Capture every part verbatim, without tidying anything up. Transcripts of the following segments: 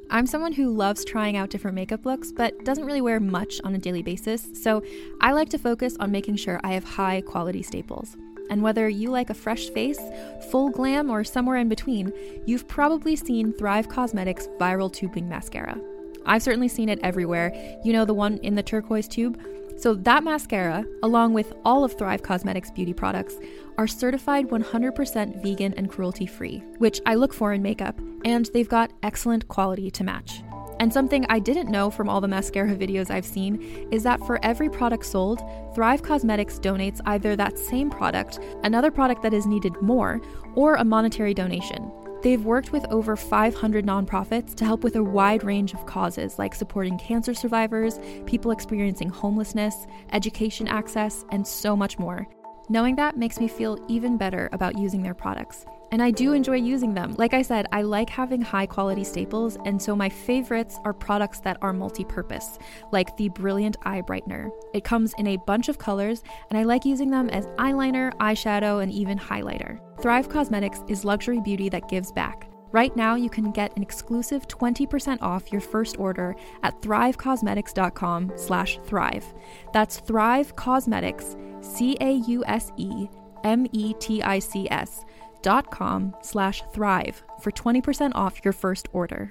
I'm someone who loves trying out different makeup looks, but doesn't really wear much on a daily basis, so I like to focus on making sure I have high quality staples. And whether you like a fresh face, full glam, or somewhere in between, you've probably seen Thrive Causemetics Viral Tubing Mascara. I've certainly seen it everywhere. You know, the one in the turquoise tube? So that mascara, along with all of Thrive Causemetics beauty products, are certified one hundred percent vegan and cruelty-free, which I look for in makeup, and they've got excellent quality to match. And something I didn't know from all the mascara videos I've seen is that for every product sold, Thrive Causemetics donates either that same product, another product that is needed more, or a monetary donation. They've worked with over five hundred nonprofits to help with a wide range of causes like supporting cancer survivors, people experiencing homelessness, education access, and so much more. Knowing that makes me feel even better about using their products. And I do enjoy using them. Like I said, I like having high quality staples, and so my favorites are products that are multi-purpose, like the Brilliant Eye Brightener. It comes in a bunch of colors, and I like using them as eyeliner, eyeshadow, and even highlighter. Thrive Causemetics is luxury beauty that gives back. Right now, you can get an exclusive twenty percent off your first order at thrivecausemetics.com slash thrive. That's Thrive Causemetics, C A U S E M E T I C S dot com slash thrive for twenty percent off your first order.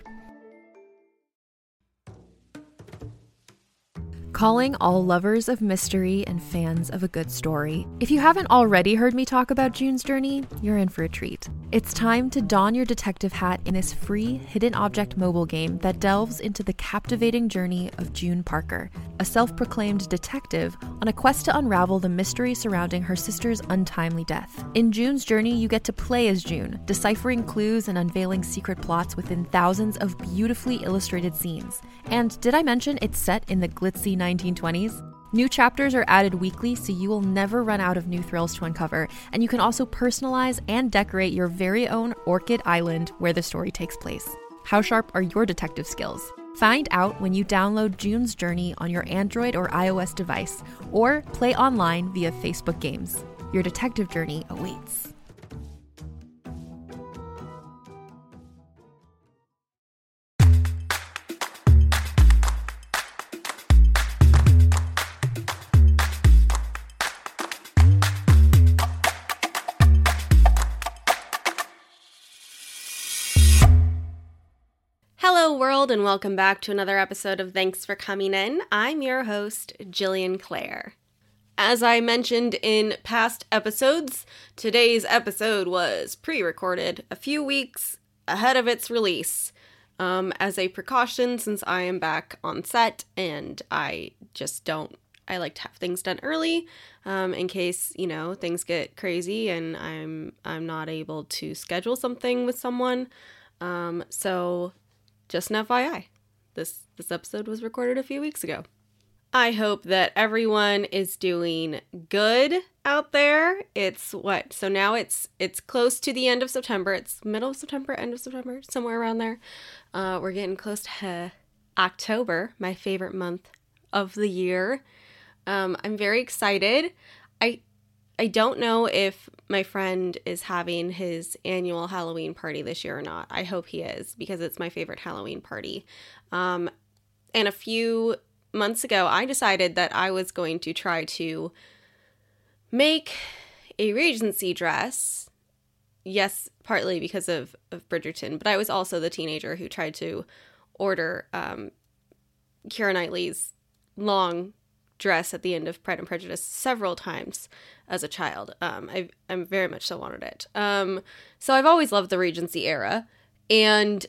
Calling all lovers of mystery and fans of a good story. If you haven't already heard me talk about June's Journey, you're in for a treat. It's time to don your detective hat in this free hidden object mobile game that delves into the captivating journey of June Parker, a self-proclaimed detective on a quest to unravel the mystery surrounding her sister's untimely death. In June's Journey, you get to play as June, deciphering clues and unveiling secret plots within thousands of beautifully illustrated scenes. And did I mention it's set in the glitzy nineteen twenties? New chapters are added weekly, so you will never run out of new thrills to uncover, and you can also personalize and decorate your very own Orchid Island where the story takes place. How sharp are your detective skills? Find out when you download June's Journey on your Android or iOS device, or play online via Facebook Games. Your detective journey awaits. Hello world, and welcome back to another episode of Thanks for Coming In. I'm your host, Jillian Clare. As I mentioned in past episodes, today's episode was pre-recorded a few weeks ahead of its release, um, as a precaution since I am back on set and I just don't, I like to have things done early, um, in case, you know, things get crazy and I'm, I'm not able to schedule something with someone. Um, so just an F Y I, this, this episode was recorded a few weeks ago. I hope that everyone is doing good out there. It's what? So now it's it's close to the end of September. It's middle of September, end of September, somewhere around there. Uh, we're getting close to October, my favorite month of the year. Um, I'm very excited. I I don't know if my friend is having his annual Halloween party this year or not. I hope he is, because it's my favorite Halloween party. Um, and a few months ago, I decided that I was going to try to make a Regency dress. Yes, partly because of, of Bridgerton, but I was also the teenager who tried to order um, Keira Knightley's long dress at the end of Pride and Prejudice several times as a child. Um, I I'm very much so wanted it. Um, so I've always loved the Regency era, and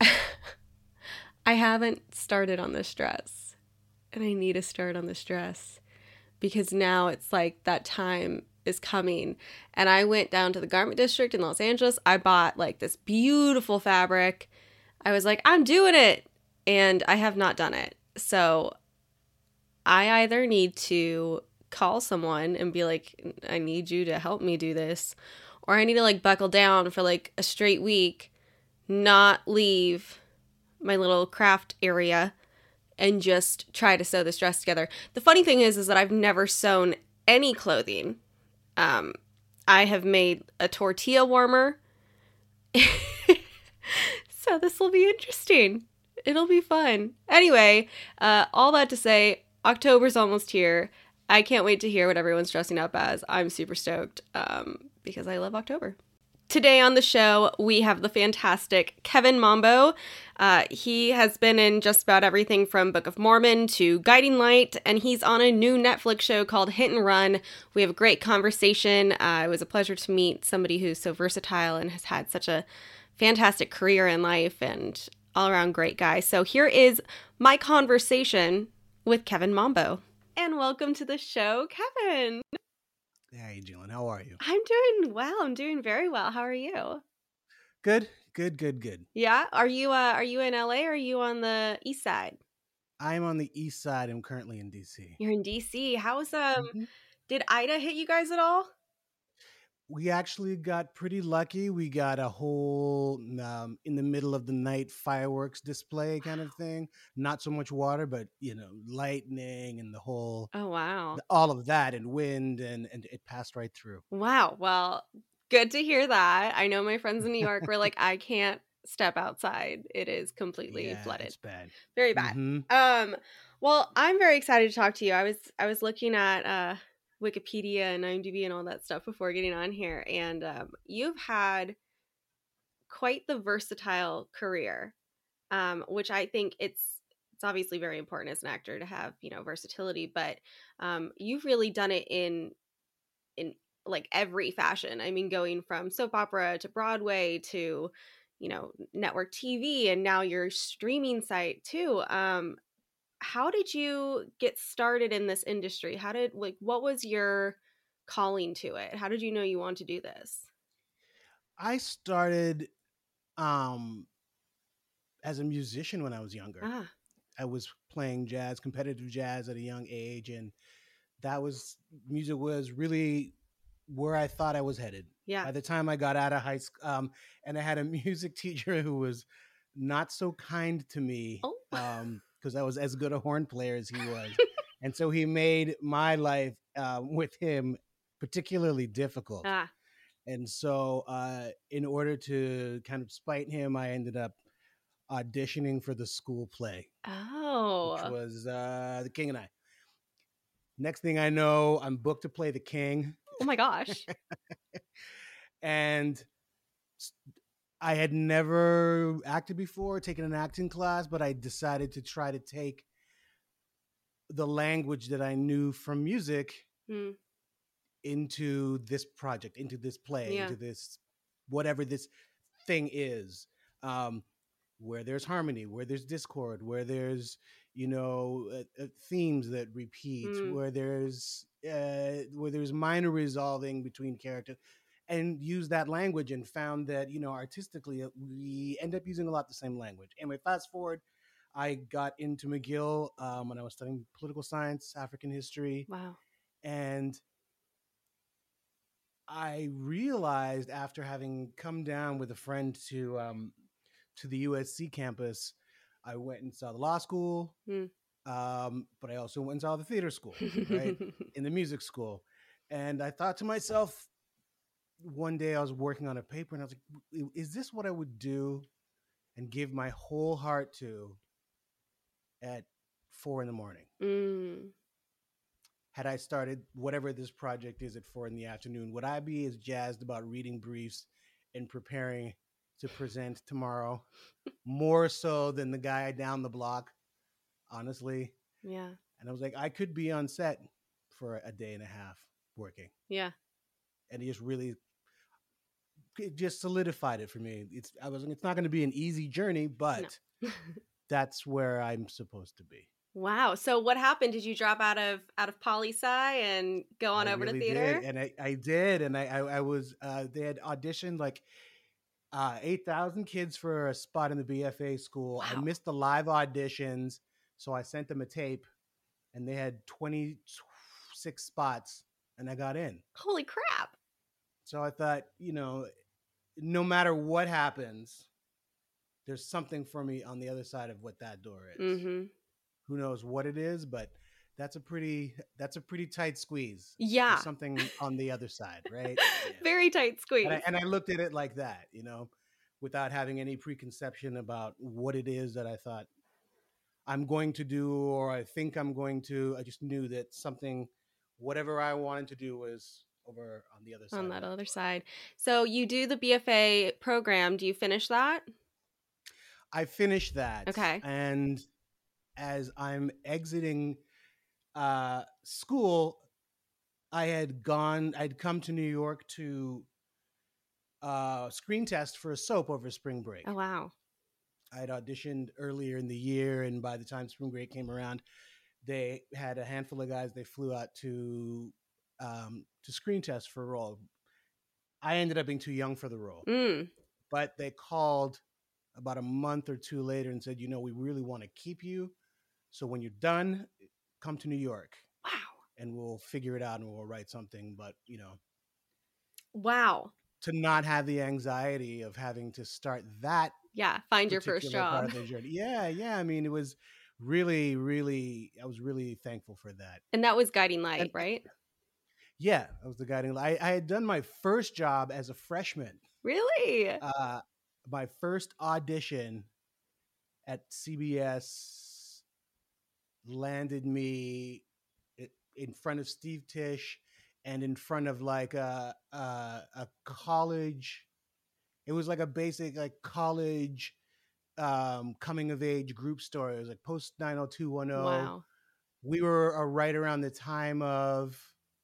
I haven't started on this dress, and I need to start on this dress because now it's like that time is coming. And I went down to the garment district in Los Angeles. I bought like this beautiful fabric. I was like, I'm doing it, and I have not done it. So I either need to call someone and be like, I need you to help me do this, or I need to like buckle down for like a straight week, not leave my little craft area, and just try to sew this dress together. The funny thing is, is that I've never sewn any clothing. Um, I have made a tortilla warmer. So this will be interesting. It'll be fun. Anyway, uh, all that to say, October's almost here. I can't wait to hear what everyone's dressing up as. I'm super stoked um, because I love October. Today on the show, we have the fantastic Kevin Mombo. Uh, he has been in just about everything from Book of Mormon to Guiding Light, and he's on a new Netflix show called Hit and Run. We have a great conversation. Uh, it was a pleasure to meet somebody who's so versatile and has had such a fantastic career in life and all-around great guy. So here is my conversation with Kevin Mombo. And welcome to the show, Kevin. Hey, Jillian, how are you? I'm doing well. I'm doing very well. How are you? Good, good, good, good. Yeah. Are you uh are you in L A or are you on the east side? I'm on the east side. I'm currently in D C. You're in D C. How's um Mm-hmm. did Ida hit you guys at all? We actually got pretty lucky. We got a whole um, in the middle of the night fireworks display kind of thing. Not so much water, but you know, lightning and the whole, Oh wow. the, all of that, and wind, and and it passed right through. Wow. Well, good to hear that. I know my friends in New York were like, I can't step outside. It is completely Yeah, flooded. it's bad. Very bad. Mm-hmm. Um, well, I'm very excited to talk to you. I was I was looking at uh Wikipedia and IMDb and all that stuff before getting on here, and um, you've had quite the versatile career, um, which I think it's it's obviously very important as an actor to have, you know, versatility, but um, you've really done it in in like every fashion. I mean, going from soap opera to Broadway to, you know, network T V, and now your streaming site too. Um, how did you get started in this industry? How did like what was your calling to it? How did you know you want to do this? I started um, as a musician when I was younger. Ah, I was playing jazz, competitive jazz at a young age, and that was music was really where I thought I was headed. yeah. By the time I got out of high school, um, and I had a music teacher who was not so kind to me Oh. because I was as good a horn player as he was, and so he made my life uh, with him particularly difficult. Ah. And so, uh, in order to kind of spite him, I ended up auditioning for the school play, Oh. which was uh, The King and I. Next thing I know, I'm booked to play the king. Oh my gosh. And I had never acted before, taken an acting class, but I decided to try to take the language that I knew from music Hmm. into this project, into this play, Yeah. into this, whatever this thing is, um, where there's harmony, where there's discord, where there's, you know, uh, uh, themes that repeat, Mm. where there's uh, where there's minor resolving between characters, and use that language, and found that, you know, artistically, uh, we end up using a lot the same language. Anyway, fast forward, I got into McGill um, when I was studying political science, African history, Wow. and I realized after having come down with a friend to um, to the U S C campus, I went and saw the law school, Hmm. um, but I also went and saw the theater school, right, in the music school. And I thought to myself, one day I was working on a paper, and I was like, is this what I would do and give my whole heart to at four in the morning? Mm. Had I started whatever this project is at four in the afternoon, would I be as jazzed about reading briefs and preparing to present tomorrow? More so than the guy down the block, honestly. Yeah. And I was like, I could be on set for a day and a half working. Yeah. And it just really, it just solidified it for me. It's I was it's not going to be an easy journey, but No. that's where I'm supposed to be. Wow. So what happened? Did you drop out of out of poli sci and go on I over really to theater? did, and I, I did, and I I, I was uh, they had auditioned like uh, eight thousand kids for a spot in the B F A school. Wow. I missed the live auditions, so I sent them a tape, and they had twenty-six spots, and I got in. Holy crap. So I thought, you know, no matter what happens, there's something for me on the other side of what that door is. Mm-hmm. Who knows what it is, but that's a pretty that's a pretty tight squeeze. Yeah. There's something on the other side, right? Yeah. Very tight squeeze. And I, and I looked at it like that, you know. without having any preconception about what it is that I thought I'm going to do or I think I'm going to. I just knew that something, whatever I wanted to do, was over on the other side On of that that other door. side. So you do the B F A program. Do you finish that? I finished that, Okay. and as I'm exiting uh, school, I had gone. I'd come to New York to uh, screen test for a soap over spring break. Oh, wow. I'd auditioned earlier in the year, and by the time spring break came around, they had a handful of guys they flew out to um, to screen test for a role. I ended up being too young for the role, Mm. but they called about a month or two later and said, you know, we really want to keep you. So when you're done, come to New York Wow. and we'll figure it out and we'll write something. But, you know, Wow. to not have the anxiety of having to start that Yeah. Find your first particular part job. of the journey. Yeah, yeah. I mean, it was really, really, I was really thankful for that. And that was Guiding And Light, right? yeah, I was the guiding. I, I had done my first job as a freshman. Really? Uh, my first audition at C B S landed me i- in front of Steve Tisch and in front of like a a, a college. It was like a basic like college um, coming of age group story. It was like post nine oh two one oh. Wow. We were uh, right around the time of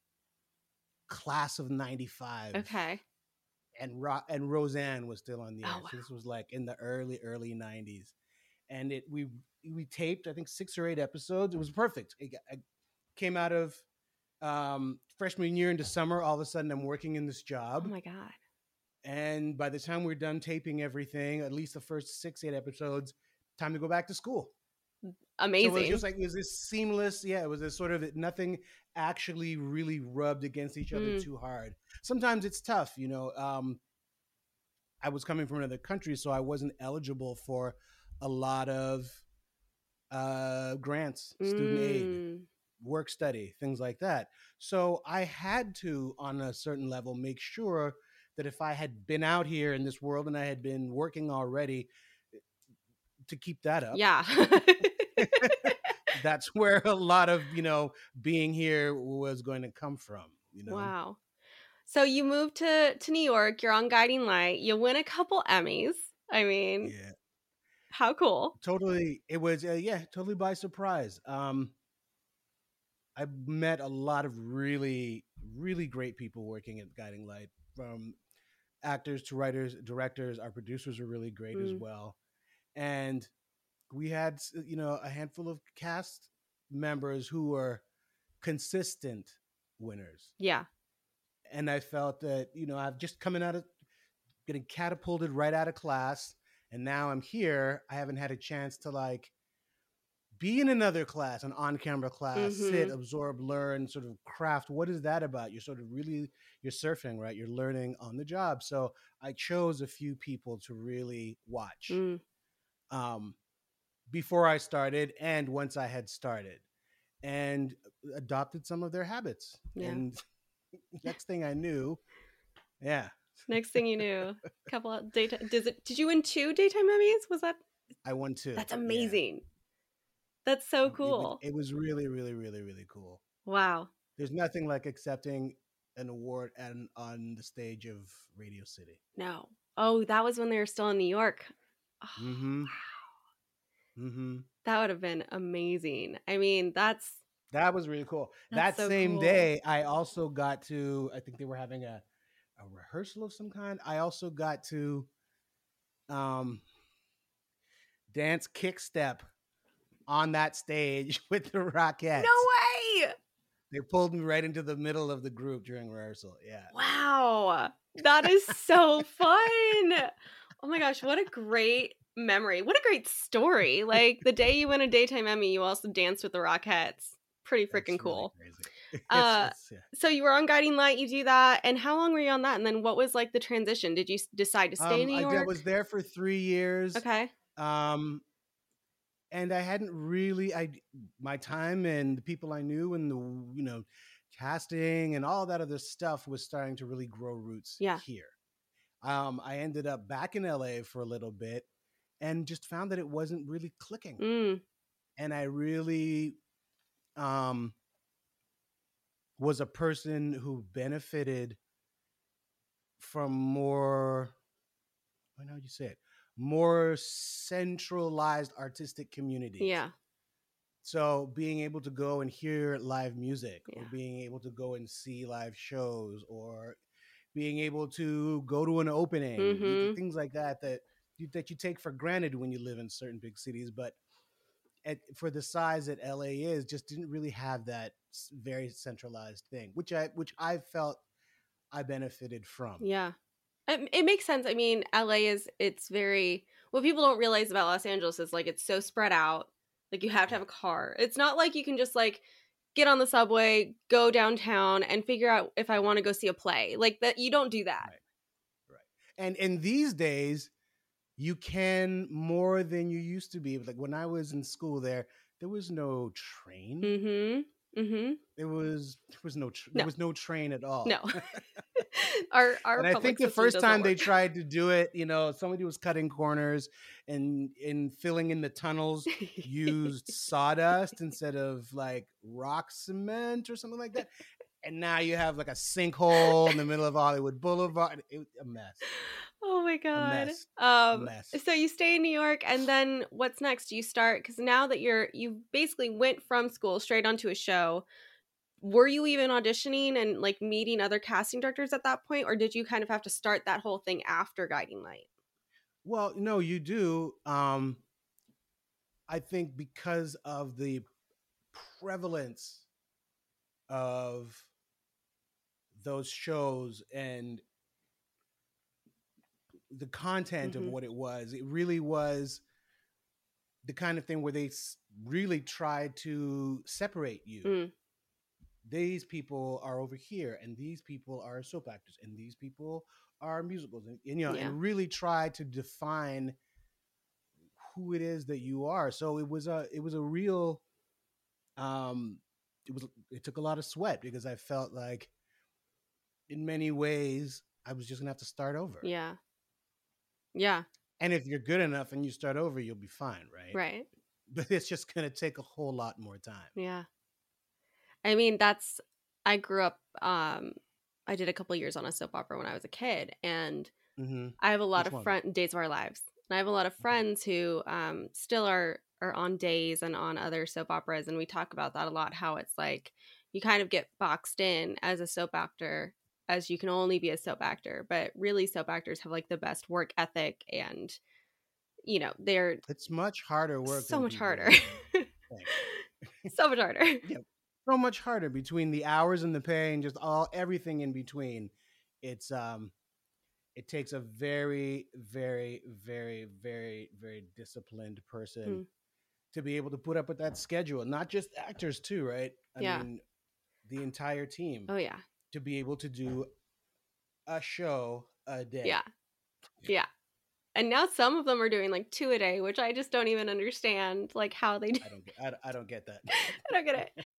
class of ninety-five. Okay. And Ro- and Roseanne was still on the air. Oh, wow. So this was like in the early early nineties. And it we we taped I think six or eight episodes. It was perfect. It, got- I came out of um, freshman year into summer. All of a sudden, I'm working in this Oh job. my God. And by the time we're done taping everything, at least the first six eight episodes, time to go back to school. Amazing. So it was just like it was this seamless. Yeah, it was a sort of nothing actually really rubbed against each other Mm. too hard. Sometimes it's tough, you know. Um, I was coming from another country, so I wasn't eligible for a lot of uh, grants, student aid, Mm. work study, things like that. So I had to, on a certain level, make sure that if I had been out here in this world and I had been working already, to keep that up. Yeah. That's where a lot of, you know, being here was going to come from, you know. Wow. So you moved to, to New York. You're on Guiding Light. You win a couple Emmys. I mean, Yeah. how cool. Totally. It was, uh, yeah, totally by surprise. Um, I met a lot of really, really great people working at Guiding Light, from actors to writers, directors. Our producers were really great as Mm. well. And we had, you know, a handful of cast members who were consistent winners. Yeah. And I felt that, you know, I've just coming out of getting catapulted right out of class. And now I'm here. I haven't had a chance to like be in another class, an on-camera class, Mhm. sit, absorb, learn, sort of craft. What is that about? You're sort of really, you're surfing, right? You're learning on the job. So I chose a few people to really watch Mm. um, before I started and once I had started, and adopted some of their habits. Yeah. And next thing I knew, yeah, Next thing you knew, a couple of daytime. Does it? Did you win two daytime Emmys? Was that? I won two. That's Yeah. amazing. That's so It was, cool. it was really, really, really, really cool. Wow. There's nothing like accepting an award and on the stage of Radio City. No. Oh, that was when they were still in New York. Oh, Mm-hmm. wow. Mm-hmm. That would have been amazing. I mean, that's That was really cool. That's That so same cool. day, I also got to, I think they were having a, a rehearsal of some kind. I also got to um, dance kick step on that stage with the Rockettes. no way. They pulled me right into the middle of the group during rehearsal. Yeah. Wow. That is so fun. Oh my gosh, what a great memory. What a great story. Like the day you win a daytime Emmy, you also danced with the Rockettes. Pretty It's freaking really cool. crazy. It's- Uh, it's- yeah. So you were on Guiding Light, you do that. And how long were you on that? And then what was like the transition? Did you s- decide to stay in Um, New I, York? did- I was there for three years. Okay. Um, and I hadn't really, I my time and the people I knew and the, you know, casting and all that other stuff was starting to really grow roots Yeah. here. Um, I ended up back in L A for a little bit and just found that it wasn't really clicking. Mm. And I really um, was a person who benefited from more, how do you say it? More centralized artistic communities. Yeah. So being able to go and hear live music, Yeah. or being able to go and see live shows, or being able to go to an opening, Mm-hmm. things like that that you, that you take for granted when you live in certain big cities, but at, for the size that L A is, just didn't really have that very centralized thing, which I which I felt I benefited from. Yeah. It, it makes sense. I mean, L A is, it's very, what people don't realize about Los Angeles is like, it's so spread out. Like you have to have a car. It's not like you can just like get on the subway, go downtown and figure out if I want to go see a play. Like that, you don't do that. Right. Right. And and these days you can more than you used to be. Like when I was in school there, there was no train. Mm-hmm. Mm-hmm. There was there was no tr- No. there was no train at all. No. our our and I public think the system first doesn't time they work. tried to do it, you know, somebody was cutting corners and in filling in the tunnels used sawdust instead of like rock cement or something like that. And now you have like a sinkhole in the middle of Hollywood Boulevard. It was a mess. Oh my god. mess. Um A mess. so you stay in New York, and then what's next? You start, because now that you're you basically went from school straight onto a show. Were you even auditioning and like meeting other casting directors at that point, or did you kind of have to start that whole thing after Guiding Light? Well, no, you do. Um, I think because of the prevalence of those shows and the content Mhm. of what it was, it really was the kind of thing where they s- really tried to separate you. Mm. These people are over here, and these people are soap actors, and these people are musicals, and, and, you know, Yeah. and really try to define who it is that you are. So it was a, it was a real, um, it was, it took a lot of sweat because I felt like, in many ways, I was just gonna have to start over. Yeah. Yeah. And if you're good enough and you start over, you'll be fine, right? Right. But it's just gonna take a whole lot more time. Yeah. I mean, that's, I grew up, um, I did a couple years on a soap opera when I was a kid, and Mm-hmm. I have a lot Which of one? friends, Days of Our Lives. And I have a lot of friends who um, still are, are on Days and on other soap operas. And we talk about that a lot, how it's like you kind of get boxed in as a soap actor, as you can only be a soap actor. But really, soap actors have like the best work ethic, and, you know, they're It's much harder work. so than much people harder. think. So much harder. Yeah, so much harder between the hours and the pay and just all everything in between. It's um, it takes a very, very, very, very, very disciplined person Mm. to be able to put up with that schedule. Not just actors too, right? I Yeah. mean, the entire team Oh, yeah. to be able to do a show a day. Yeah. Yeah. And now some of them are doing like two a day, which I just don't even understand, like how they do. I don't get. I, I don't get that. I don't get it.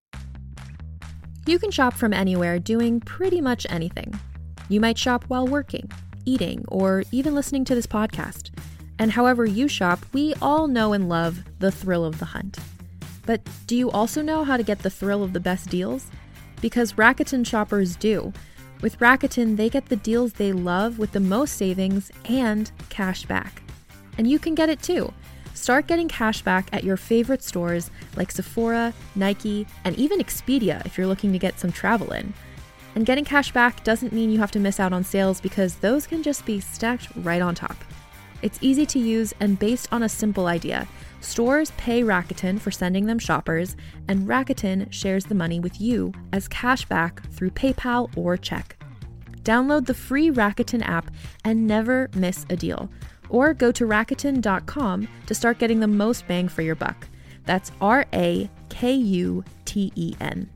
You can shop from anywhere doing pretty much anything. You might shop while working, eating, or even listening to this podcast. And however you shop, we all know and love the thrill of the hunt. But do you also know how to get the thrill of the best deals? Because Rakuten shoppers do. With Rakuten, they get the deals they love with the most savings and cash back. And you can get it too. Start getting cash back at your favorite stores like Sephora, Nike, and even Expedia if you're looking to get some travel in. And getting cash back doesn't mean you have to miss out on sales, because those can just be stacked right on top. It's easy to use and based on a simple idea. Stores pay Rakuten for sending them shoppers, and Rakuten shares the money with you as cash back through PayPal or check. Download the free Rakuten app and never miss a deal. Or go to Rakuten dot com to start getting the most bang for your buck. That's R A K U T E N.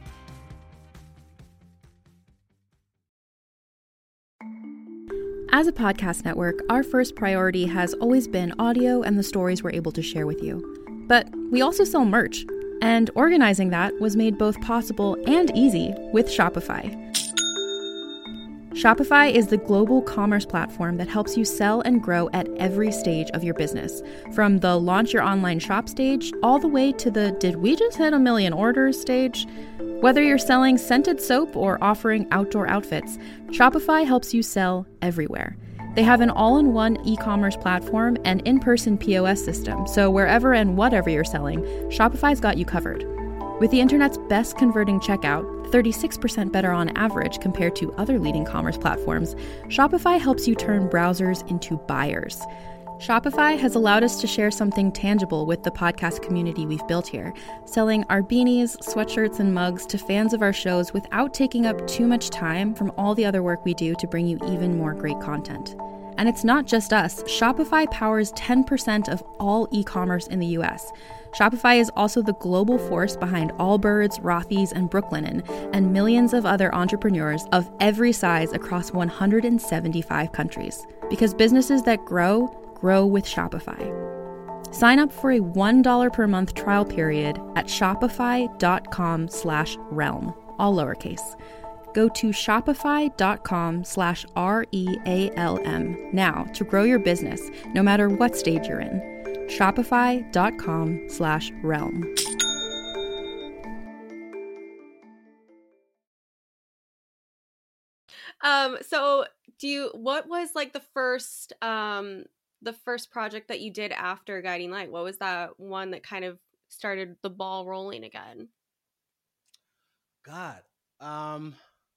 As a podcast network, our first priority has always been audio and the stories we're able to share with you. But we also sell merch, and organizing that was made both possible and easy with Shopify. Shopify is the global commerce platform that helps you sell and grow at every stage of your business. From the launch your online shop stage, all the way to the did we just hit a million orders stage? Whether you're selling scented soap or offering outdoor outfits, Shopify helps you sell everywhere. They have an all-in-one e-commerce platform and in-person P O S system, so wherever and whatever you're selling, Shopify's got you covered. With the internet's best converting checkout, thirty-six percent better on average compared to other leading commerce platforms, Shopify helps you turn browsers into buyers. Shopify has allowed us to share something tangible with the podcast community we've built here, selling our beanies, sweatshirts, and mugs to fans of our shows without taking up too much time from all the other work we do to bring you even more great content. And it's not just us. Shopify powers ten percent of all e-commerce in the U S. Shopify is also the global force behind Allbirds, Rothy's, and Brooklinen, and millions of other entrepreneurs of every size across one hundred seventy-five countries. Because businesses that grow, grow with Shopify. Sign up for a one dollar per month trial period at shopify.com slash realm, all lowercase. Go to shopify.com slash R-E-A-L-M now to grow your business, no matter what stage you're in. Shopify.com slash realm. Um, so do you, what was like the first, um, the first project that you did after Guiding Light? What was that one that kind of started the ball rolling again? God, um,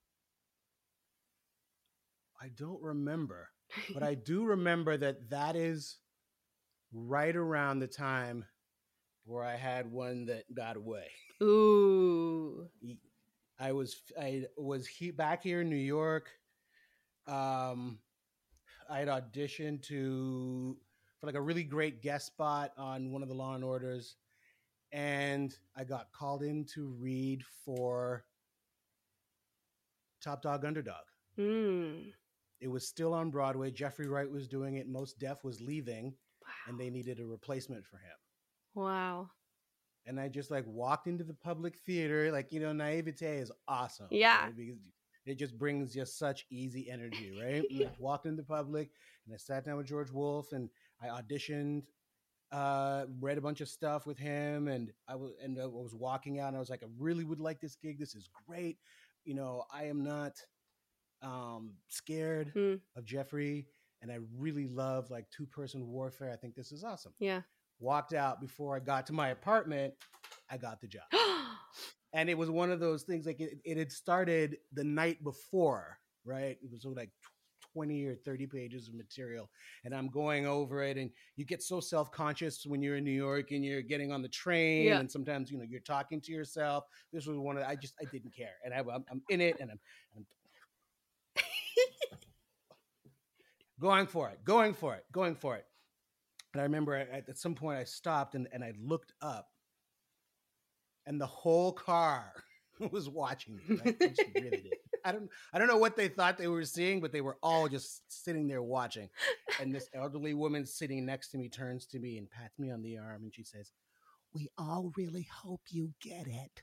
I don't remember, but I do remember that that is right around the time where I had one that got away. Ooh. I was I was he, back here in New York. Um, I had auditioned to for like a really great guest spot on one of the Law and Orders, and I got called in to read for Top Dog Underdog. Mm. It was still on Broadway. Jeffrey Wright was doing it. Mos Def was leaving, wow. And they needed a replacement for him. Wow. And I just like walked into the public theater. Like, you know, naivete is awesome. Yeah. Right? Because it just brings just such easy energy, right? And I walked into the public and I sat down with George Wolfe and I auditioned, uh, read a bunch of stuff with him. And I was, and I was walking out and I was like, I really would like this gig. This is great. You know, I am not um, scared mm. of Jeffrey. And I really love like two-person warfare. I think this is awesome. Yeah. Walked out before I got to my apartment. I got the job. And it was one of those things like it, it had started the night before, right? It was like twenty or thirty pages of material. And I'm going over it. And you get so self-conscious when you're in New York and you're getting on the train. Yeah. And sometimes, you know, you're talking to yourself. This was one of, I just, I didn't care. And I, I'm, I'm in it and I'm, I'm going for it, going for it, going for it. And I remember at, at some point I stopped and, and I looked up and the whole car was watching me. Right? I just riveted. I don't, I don't know what they thought they were seeing, but they were all just sitting there watching. And this elderly woman sitting next to me turns to me and pats me on the arm and she says, "We all really hope you get it."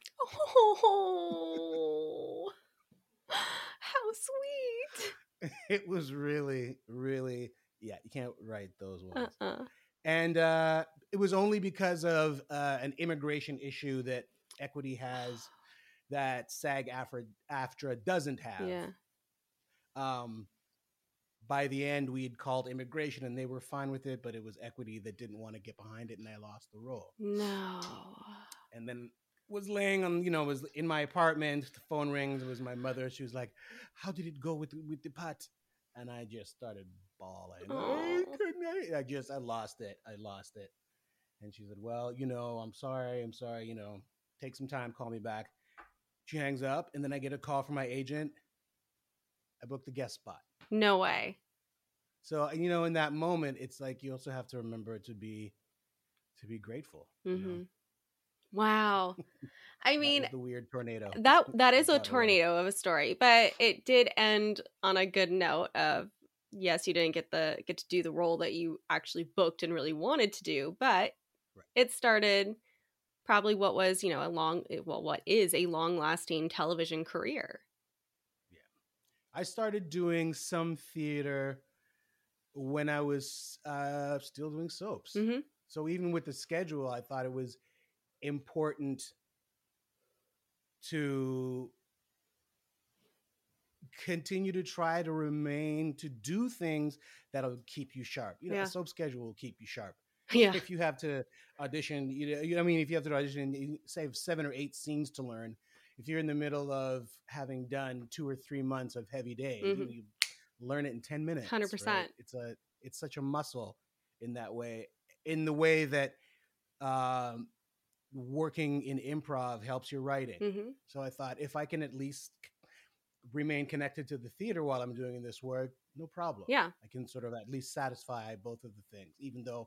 Oh, how sweet. It was really, really, yeah, you can't write those words. Uh-uh. And uh, it was only because of uh, an immigration issue that Equity has that SAG-AFTRA doesn't have. Yeah. Um, by the end, we had called immigration and they were fine with it, but it was Equity that didn't want to get behind it and I lost the role. No. And then was laying on, you know, was in my apartment. The phone rings. It was my mother. She was like, "How did it go with the, with the part?" And I just started bawling. Oh, I, I just, I lost it. I lost it. And she said, "Well, you know, I'm sorry. I'm sorry. You know, take some time. Call me back." She hangs up, and then I get a call from my agent. I booked the guest spot. No way. So, you know, in that moment, it's like you also have to remember to be to be grateful. Mm-hmm. You know? Wow. I mean, the weird tornado. That that is a tornado of a story, but it did end on a good note of, yes, you didn't get the get to do the role that you actually booked and really wanted to do, but right. It started probably what was, you know, a long, well, what is a long-lasting television career. Yeah. I started doing some theater when I was uh, still doing soaps. Mm-hmm. So even with the schedule, I thought it was important to continue to try to remain to do things that'll keep you sharp. You know, Yeah. a soap schedule will keep you sharp. Yeah. If you have to audition, you know, you know, I mean, if you have to audition, you say seven or eight scenes to learn. If you're in the middle of having done two or three months of heavy days, Mm-hmm. you, you learn it in ten minutes. one hundred percent. Right? It's a it's such a muscle in that way. In the way that um, working in improv helps your writing. Mm-hmm. So I thought if I can at least remain connected to the theater while I'm doing this work, no problem. Yeah. I can sort of at least satisfy both of the things, even though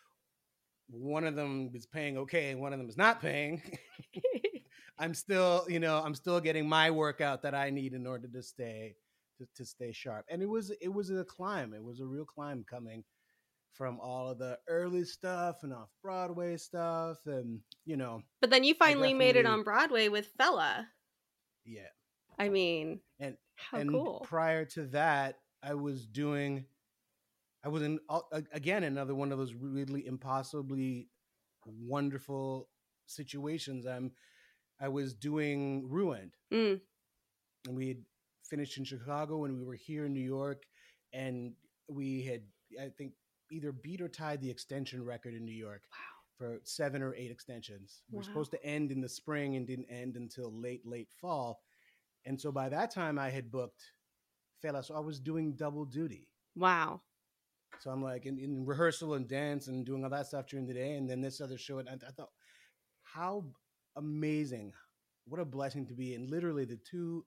one of them is paying okay and one of them is not paying. I'm still, you know, I'm still getting my workout that I need in order to stay to, to stay sharp. And it was it was a climb. It was a real climb coming from all of the early stuff and off Broadway stuff, and you know. But then you finally made it definitely- on Broadway with Fella. Yeah. I mean, And how and cool. prior to that, I was doing, I was in uh, again another one of those really impossibly wonderful situations. I'm, I was doing Ruined, Mm. and we had finished in Chicago, and we were here in New York, and we had, I think, either beat or tied the extension record in New York. Wow. For seven or eight extensions. We were Wow. supposed to end in the spring and didn't end until late, late fall. And so by that time I had booked Fela. So I was doing double duty. Wow. So I'm like in, in rehearsal and dance and doing all that stuff during the day. And then this other show. And I, I thought, how amazing. What a blessing to be in literally the two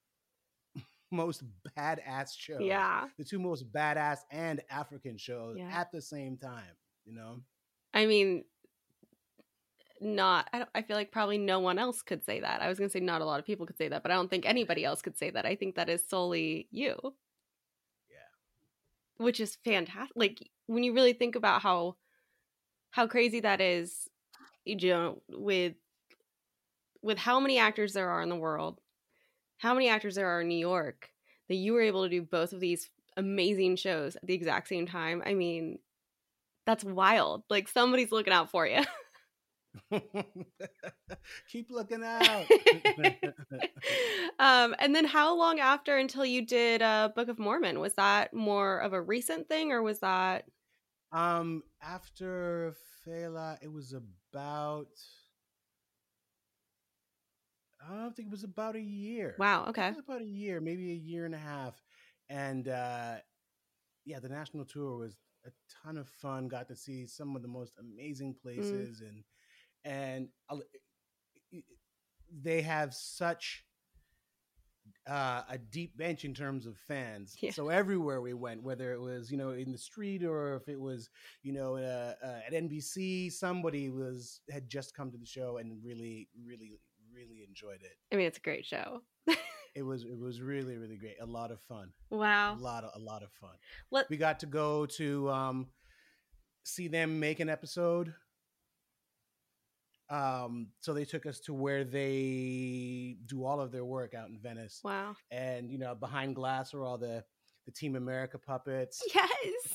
most badass shows. Yeah. The two most badass and African shows Yeah. at the same time, you know? I mean, not, I, don't, I feel like probably no one else could say that. I was going to say not a lot of people could say that, but I don't think anybody else could say that. I think that is solely you. Yeah. Which is fantastic. Like, when you really think about how, how crazy that is, you know, with, with how many actors there are in the world, how many actors there are in New York, that you were able to do both of these amazing shows at the exact same time. I mean, that's wild. Like, somebody's looking out for you. Keep looking out. um, and then how long after until you did uh, Book of Mormon? Was that more of a recent thing, or was that? Um, after Fela, it was about, I don't think it was about a year. Wow. Okay. It was about a year, maybe a year and a half. And uh, yeah, the national tour was a ton of fun. Got to see some of the most amazing places, mm. and and I'll, they have such uh, a deep bench in terms of fans. Yeah. So everywhere we went, whether it was, you know, in the street or if it was, you know, uh, uh, at N B C, somebody was had just come to the show and really, really, really enjoyed it. I mean, it's a great show. It was it was really, really great. A lot of fun. Wow. A lot of a lot of fun. Let- we got to go to um, see them make an episode. Um, so they took us to where they do all of their work out in Venice. Wow. And, you know, behind glass are all the, the Team America puppets. Yes.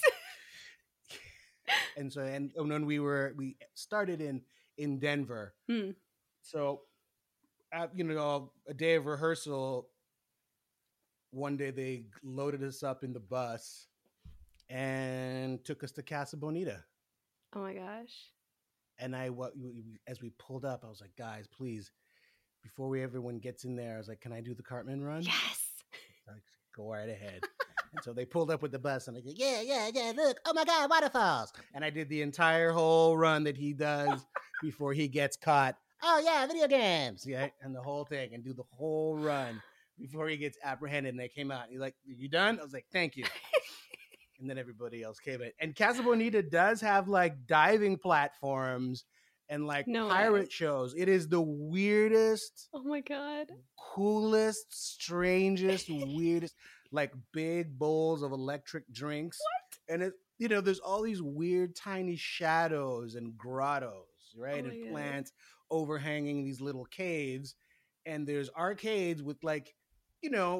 and so, and, and when we were, we started in, in Denver. Hmm. So, at, you know, a day of rehearsal, one day they loaded us up in the bus and took us to Casa Bonita. Oh my gosh. And I, what, as we pulled up, I was like, guys, please, before we everyone gets in there, I was like, can I do the Cartman run? Yes. Like, go right ahead. And so they pulled up with the bus, and I go, yeah, yeah, yeah, look, oh my God, waterfalls. And I did the entire whole run that he does before he gets caught. Oh yeah, video games. Yeah, and the whole thing, and do the whole run before he gets apprehended. And they came out, and he's like, you done? I was like, thank you. And then everybody else came in. And Casa Bonita does have like diving platforms and like no pirate way. shows. It is the weirdest, oh my God, coolest, strangest, weirdest, like big bowls of electric drinks. What? And it, you know, there's all these weird tiny shadows and grottos, right? Oh and God. plants overhanging these little caves. And there's arcades with like, you know,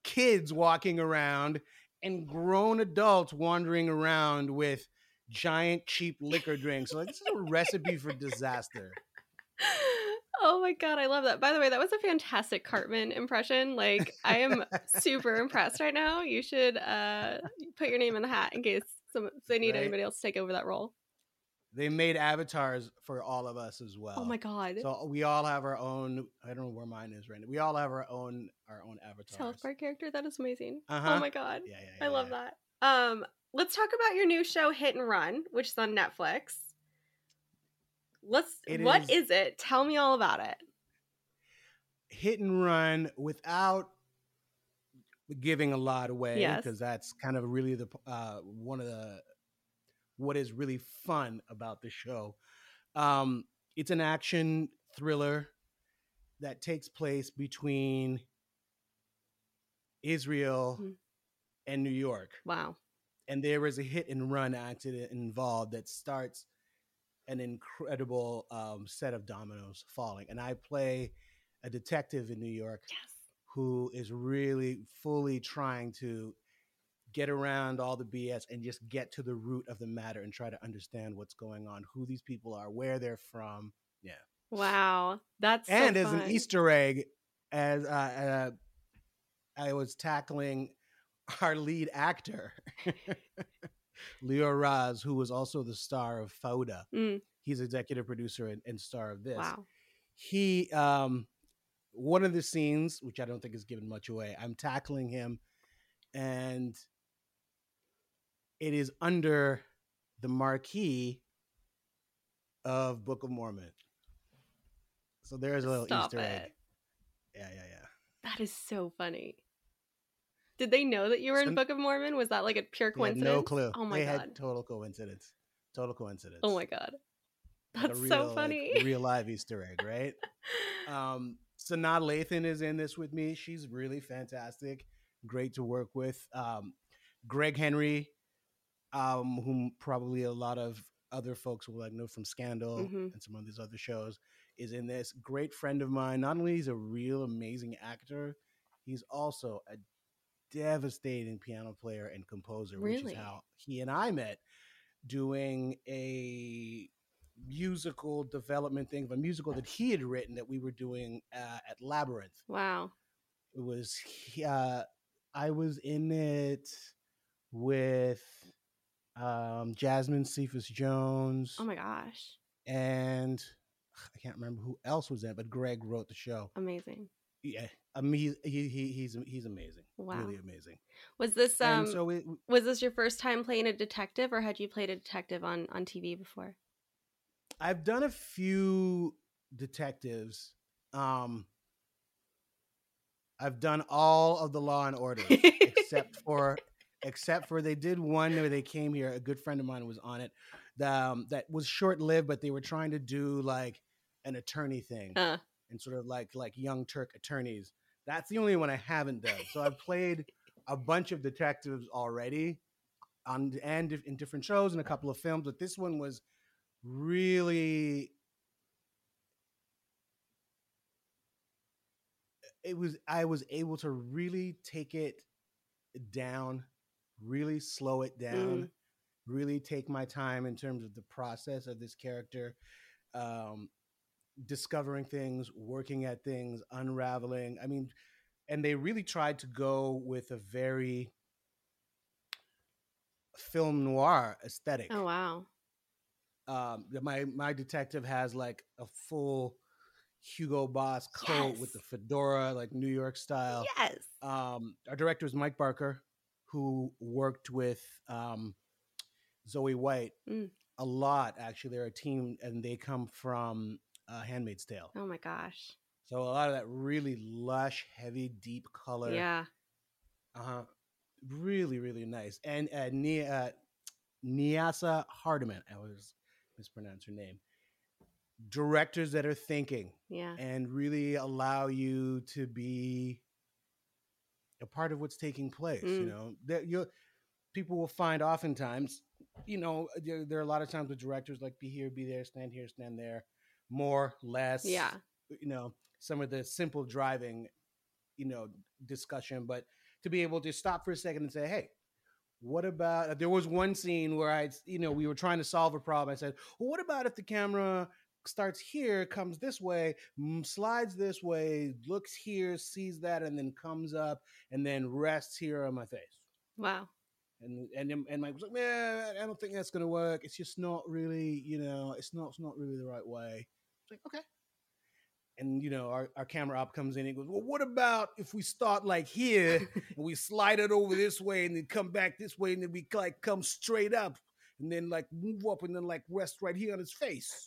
kids walking around and grown adults wandering around with giant cheap liquor drinks. Like, this is a recipe for disaster. Oh my God, I love that. By the way, that was a fantastic Cartman impression. Like, I am super impressed right now. You should uh, put your name in the hat in case some, if they need Right? anybody else to take over that role. They made avatars for all of us as well. Oh my God. So we all have our own. I don't know where mine is right now. We all have our own our own avatars. South Park character? That is amazing. Uh-huh. Oh my God. Yeah, yeah, yeah, I love yeah. that. Um, let's talk about your new show, Hit and Run, which is on Netflix. Let's. It what is- is it? Tell me all about it. Hit and Run without giving a lot away, Yes. because that's kind of really the uh, one of the what is really fun about the show. Um, it's an action thriller that takes place between Israel Mhm. and New York. Wow. And there is a hit and run accident involved that starts an incredible um, set of dominoes falling. And I play a detective in New York Yes. who is really fully trying to get around all the B S and just get to the root of the matter and try to understand what's going on, who these people are, where they're from. Yeah. Wow. That's so And as fun. an Easter egg, as uh, uh, I was tackling our lead actor, Leo Raz, who was also the star of Fauda. Mm. He's executive producer and, and star of this. Wow. He, um, one of the scenes, which I don't think is given much away, I'm tackling him, and it is under the marquee of Book of Mormon. So there's a little Stop Easter it. egg. Yeah, yeah, yeah. That is so funny. Did they know that you were in So- Book of Mormon? Was that like a pure They had coincidence? no clue. Oh my they God. had total coincidence. Total coincidence. Oh my God. Like a That's real, so like, funny. real live Easter egg, right? Um, Sanaa Lathan is in this with me. She's really fantastic. Great to work with. Um, Greg Henry, um, whom probably a lot of other folks will like know from Scandal Mhm. and some of these other shows, is in this. Great friend of mine. Not only is a real amazing actor, he's also a devastating piano player and composer, which Really? is how he and I met, doing a musical development thing of a musical that he had written that we were doing uh, at Labyrinth. Wow. It was uh, I was in it with um, Jasmine Cephas Jones Oh my gosh. and I can't remember who else was in it, but Greg wrote the show. Amazing. Yeah, I mean, he, he, he he's he's amazing. Wow. Really amazing. Was this um and so it, was this your first time playing a detective, or had you played a detective on on T V before? I've done a few detectives. Um, I've done all of the Law and Order except for except for they did one where they came here. A good friend of mine was on it. The, um, that was short lived, but they were trying to do like an attorney thing Uh, and sort of like like Young Turk attorneys. That's the only one I haven't done. So I've played a bunch of detectives already on and in different shows and a couple of films, but this one was really it was I was able to really take it down, really slow it down, Mm. really take my time in terms of the process of this character, um, discovering things, working at things, unraveling. I mean, and they really tried to go with a very film noir aesthetic. oh wow. Um, my my detective has like a full Hugo Boss coat Yes. with the fedora, like New York style. Yes. Um, our director is Mike Barker, who worked with um, Zoe White Mm. a lot. Actually, they're a team, and they come from uh, Handmaid's Tale. Oh my gosh. So a lot of that really lush, heavy, deep color. Yeah. Uh-huh. Really, really nice. And uh, Nia, uh, Niasa Hardiman, I always mispronounce her name. Directors that are thinking Yeah. and really allow you to be a part of what's taking place. Mm. You know, that you people will find oftentimes, you know, there, there are a lot of times with directors like be here, be there, stand here, stand there, more, less. Yeah. You know, some of the simple driving, you know, discussion, but to be able to stop for a second and say, hey, what about, there was one scene where I, you know, we were trying to solve a problem. I said, well, what about if the camera starts here, comes this way, slides this way, looks here, sees that, and then comes up and then rests here on my face. Wow. And and and Mike was like, man, I don't think that's gonna work. It's just not really, you know, it's not it's not really the right way. It's like, okay. And you know, our, our camera op comes in and goes, well, what about if we start like here and we slide it over this way and then come back this way and then we like come straight up and then like move up and then like rest right here on his face.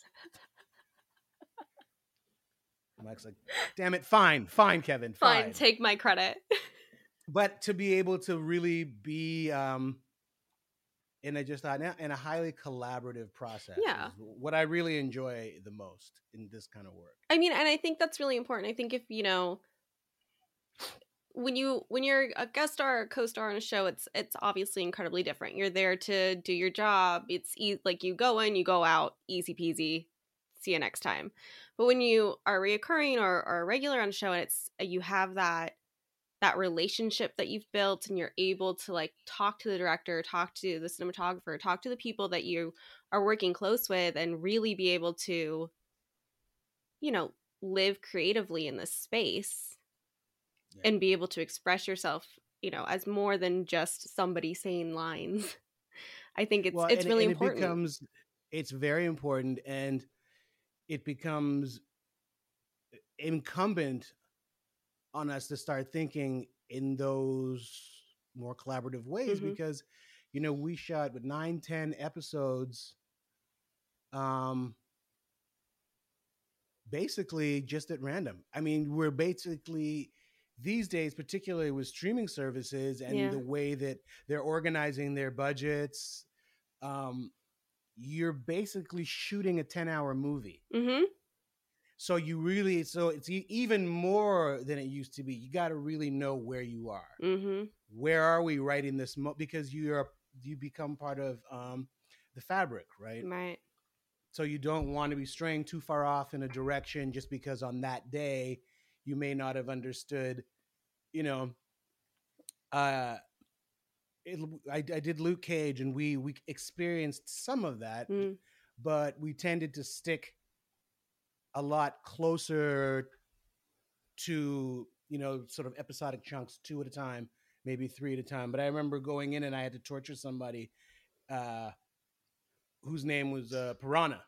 Mike's like, damn it, fine, fine, Kevin, fine. Fine, take my credit. But to be able to really be um, in a just a, in a highly collaborative process, yeah, is what I really enjoy the most in this kind of work. I mean, and I think that's really important. I think if you know, when you when you're a guest star or co-star on a show, it's it's obviously incredibly different. You're there to do your job. It's e- like you go in, you go out, easy peasy. See you next time. But when you are reoccurring or, or a regular on a show, and it's you have that. that relationship that you've built and you're able to like talk to the director, talk to the cinematographer, talk to the people that you are working close with and really be able to, you know, live creatively in this space yeah. and be able to express yourself, you know, as more than just somebody saying lines. I think it's, well, it's and, really and important. It becomes, it's very important, and it becomes incumbent on us to start thinking in those more collaborative ways mm-hmm. because, you know, we shot with nine, ten episodes, um, basically just at random. I mean, we're basically these days, particularly with streaming services and yeah. the way that they're organizing their budgets, um, you're basically shooting a ten hour movie. Mm-hmm. So you really, so it's even more than it used to be. You got to really know where you are. Mm-hmm. Where are we writing this? Mo- because you're, you become part of um, the fabric, right? Right. So you don't want to be straying too far off in a direction just because on that day you may not have understood, you know, uh, it, I, I did Luke Cage and we, we experienced some of that, mm. but we tended to stick a lot closer to, you know, sort of episodic chunks, two at a time, maybe three at a time. But I remember going in and I had to torture somebody uh, whose name was uh, Piranha.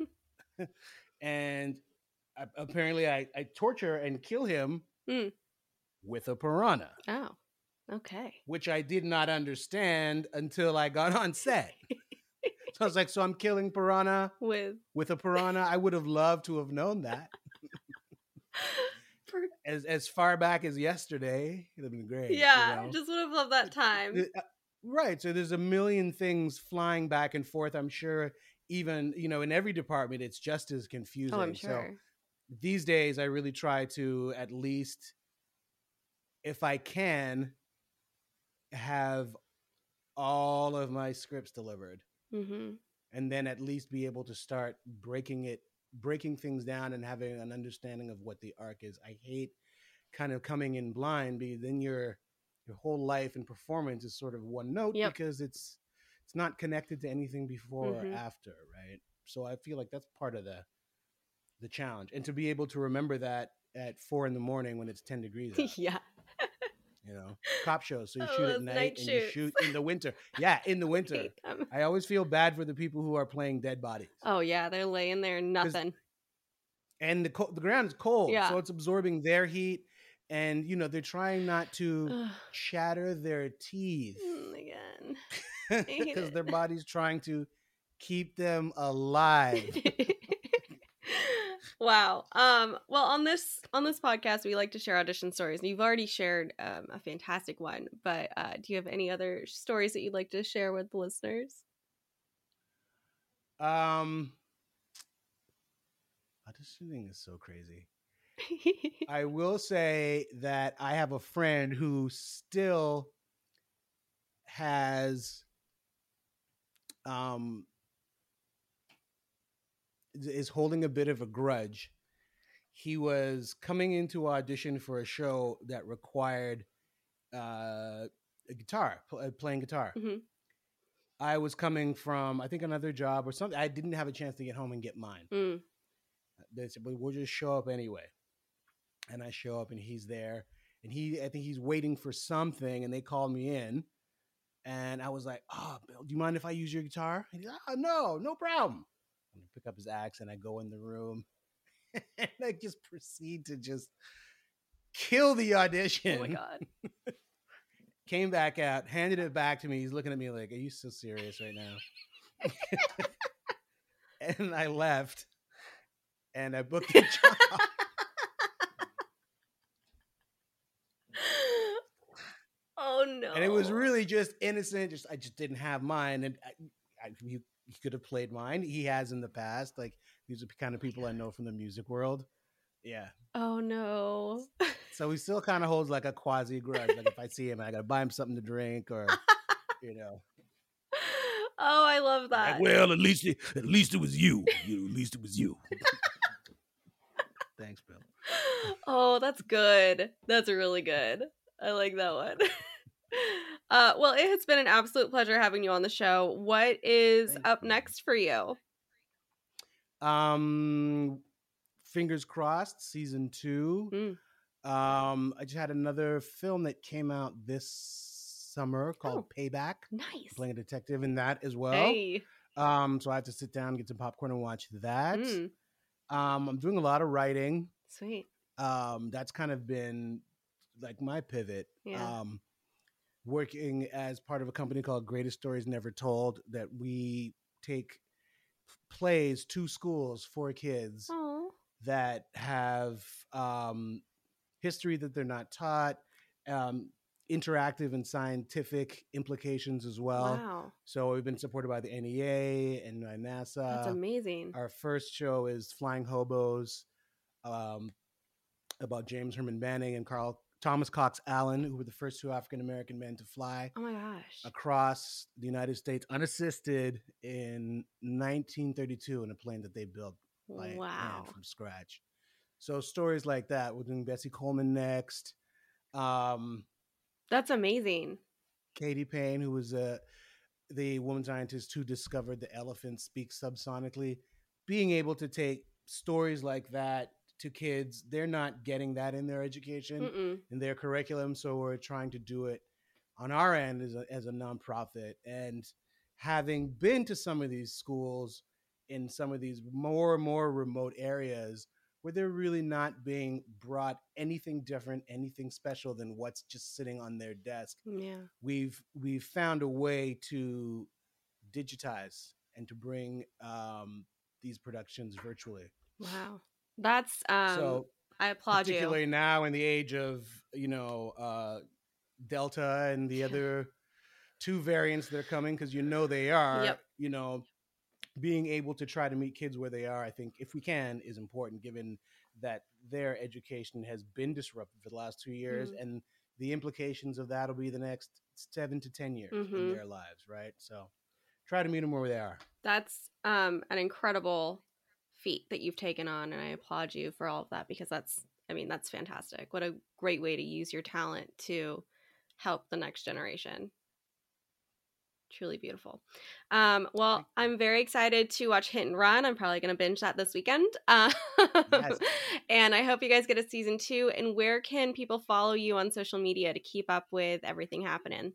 And I, apparently I, I torture and kill him mm. with a piranha. Oh, okay. Which I did not understand until I got on set. So I was like, so I'm killing piranha with with a piranha. I would have loved to have known that. For... As as far back as yesterday, it would have been great. Yeah, you know? Just would have loved that time. Right. So there's a million things flying back and forth. I'm sure even, you know, in every department, it's just as confusing. Oh, I'm sure. So these days, I really try to at least, if I can, have all of my scripts delivered. Mm-hmm. And then at least be able to start breaking it, breaking things down and having an understanding of what the arc is. I hate kind of coming in blind because then your your whole life and performance is sort of one note yep. because it's it's not connected to anything before mm-hmm. or after, right? So I feel like that's part of the the challenge. And to be able to remember that at four in the morning when it's ten degrees out. Yeah. You know, cop shows. So you oh, shoot at night, night and shoots. you shoot in the winter. Yeah, in the winter. I, I always feel bad for the people who are playing dead bodies. Oh, yeah. They're laying there, nothing. And the co- the ground is cold. Yeah. So it's absorbing their heat. And, you know, they're trying not to shatter their teeth. Again. Because their body's trying to keep them alive. Wow. Um, well, on this on this podcast, we like to share audition stories. You've already shared um, a fantastic one, but uh, do you have any other stories that you'd like to share with the listeners? Um, auditioning is so crazy. I will say that I have a friend who still has um. is holding a bit of a grudge. He was coming into audition for a show that required uh, a guitar, pl- uh, playing guitar. Mm-hmm. I was coming from, I think, another job or something. I didn't have a chance to get home and get mine. Mm. They said, but we'll just show up anyway. And I show up and he's there. And he, I think he's waiting for something. And they called me in. And I was like, oh, Bill, do you mind if I use your guitar? He's like, oh, no, no problem. And I pick up his axe and I go in the room. And I just proceed to just kill the audition. Oh, my God. Came back out, handed it back to me. He's looking at me like, are you so serious right now? And I left. And I booked the job. Oh no! And it was really just innocent. Just I just didn't have mine, and I, I, he, he could have played mine. He has in the past. Like these are the kind of people I know from the music world. Yeah. Oh no! So he still kind of holds like a quasi grudge. Like if I see him, I gotta buy him something to drink, or you know. Oh, I love that. Like, well, at least it, at least it was you. you. At least it was you. Thanks, Bill. Oh, that's good. That's really good. I like that one. Uh, well, it has been an absolute pleasure having you on the show. What is Thank up you. next for you? Um, fingers crossed, season two. Mm. Um, I just had another film that came out this summer called Oh, Payback. nice. Playing a detective in that as well. Hey. Um, so I have to sit down, get some popcorn, and watch that. Mm. Um, I'm doing a lot of writing. Sweet. Um, that's kind of been like my pivot. Yeah. Um, working as part of a company called Greatest Stories Never Told, that we take plays to schools for kids Oh. that have um, history that they're not taught, um, interactive and scientific implications as well. Wow. So we've been supported by the N E A and by NASA. That's amazing. Our first show is Flying Hobos, um, about James Herman Manning and Carl Thomas Cox Allen, who were the first two African American men to fly Oh my gosh. across the United States unassisted in nineteen thirty-two in a plane that they built by hand Wow. from scratch. So stories like that. We're doing Bessie Coleman next. Um, That's amazing. Katie Payne, who was uh, the woman scientist who discovered the elephant speaks subsonically, being able to take stories like that to kids. They're not getting that in their education, Mm-mm. in their curriculum. So we're trying to do it on our end as a, as a nonprofit. And having been to some of these schools in some of these more and more remote areas where they're really not being brought anything different, anything special than what's just sitting on their desk, Yeah. we've we've found a way to digitize and to bring um, these productions virtually. Wow. That's um so I applaud you. particularly now in the age of, you know, uh, Delta and the other two variants that are coming, because you know they are, Yep. you know, being able to try to meet kids where they are, I think, if we can, is important, given that their education has been disrupted for the last two years. Mm. And the implications of that will be the next seven to ten years Mhm. in their lives, right? So try to meet them where they are. That's um an incredible feat that you've taken on, and I applaud you for all of that, because that's I mean, that's fantastic. What a great way to use your talent to help the next generation. Truly beautiful. Um, well, I'm very excited to watch Hit and Run. I'm probably going to binge that this weekend. Uh, Yes. And I hope you guys get a season two. And where can people follow you on social media to keep up with everything happening?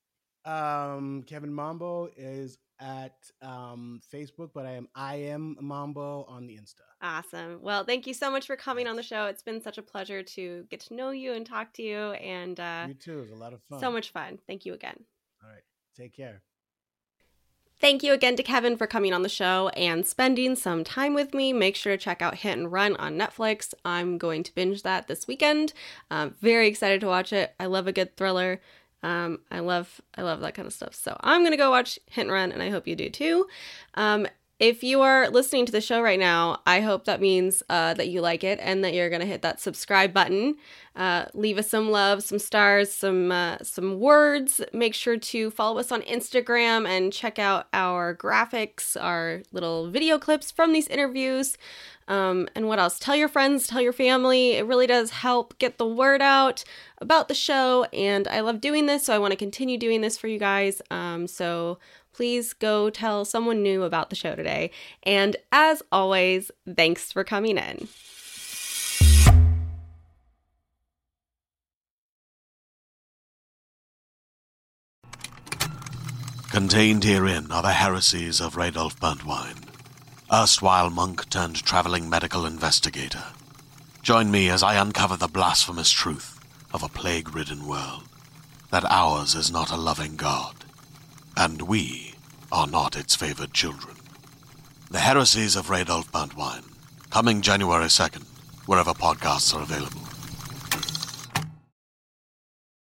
Um, Kevin Mambo is at um, Facebook, but I am I am Mambo on the Insta. Awesome. Well, thank you so much for coming on the show. It's been such a pleasure to get to know you and talk to you. And uh, You too. It was a lot of fun. so much fun. Thank you again. All right. Take care. Thank you again to Kevin for coming on the show and spending some time with me. Make sure to check out Hit and Run on Netflix. I'm going to binge that this weekend. Um, very excited to watch it. I love a good thriller. Um, I love I love that kind of stuff. So I'm going to go watch Hit and Run, and I hope you do too. Um, If you are listening to the show right now, I hope that means uh, that you like it and that you're going to hit that subscribe button. Uh, leave us some love, some stars, some uh, some words. Make sure to follow us on Instagram and check out our graphics, our little video clips from these interviews. Um, and what else? Tell your friends, tell your family. It really does help get the word out about the show. And I love doing this, so I want to continue doing this for you guys. Um, so please go tell someone new about the show today. And as always, thanks for coming in. Contained herein are the heresies of Radolf Burntwine, erstwhile monk turned traveling medical investigator. Join me as I uncover the blasphemous truth of a plague-ridden world, that ours is not a loving God, and we are not its favored children. The Heresies of Radolf Burntwine, coming January second, wherever podcasts are available.